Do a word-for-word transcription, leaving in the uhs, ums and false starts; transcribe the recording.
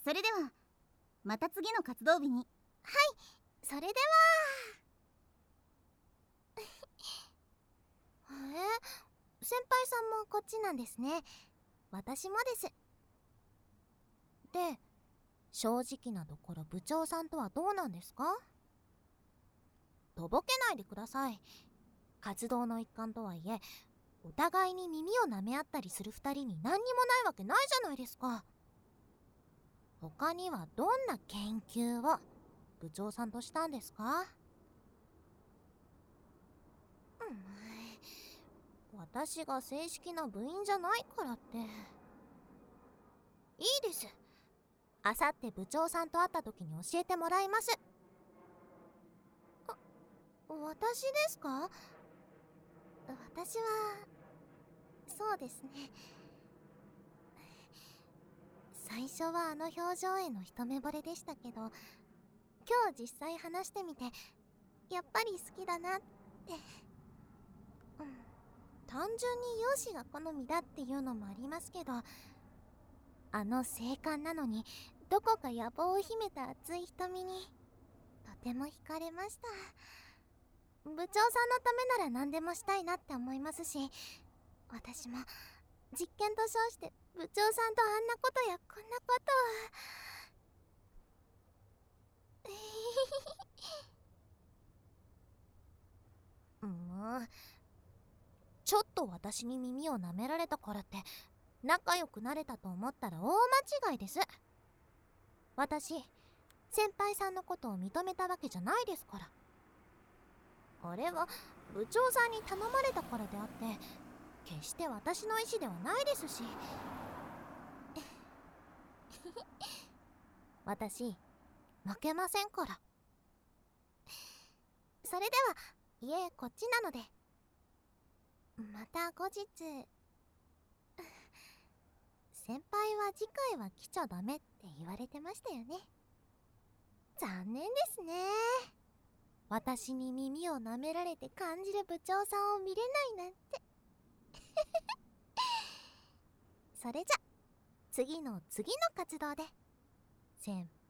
それではまた次の活動日に。はい、 それではえ先輩さんもこっちなんですね。私もです。で、正直なところ部長さんとはどうなんですか？とぼけないでください。活動の一環とはいえ、お互いに耳を舐め合ったりする二人に何にもないわけないじゃないですか。他にはどんな研究を部長さんとしたんですか？うん、私が正式な部員じゃないからって。いいです。あさって部長さんと会った時に教えてもらいます。あ、私ですか？私はそうですね。最初はあの表情への一目惚れでしたけど、今日実際話してみてやっぱり好きだなって、うん、単純に容姿が好みだっていうのもありますけど、あの精悍なのにどこか野望を秘めた熱い瞳にとても惹かれました。部長さんのためなら何でもしたいなって思いますし、私も実験と称して部長さんとあんなことやこんなことをもうちょっと私に耳を舐められたからって仲良くなれたと思ったら大間違いです。私先輩さんのことを認めたわけじゃないですから。あれは部長さんに頼まれたからであって決して私の意思ではないですし私負けませんから。それでは家こっちなので、また後日。先輩は次回は来ちゃダメって言われてましたよね。残念ですね。私に耳を舐められて感じる部長さんを見れないなんてそれじゃ次の次の活動で先輩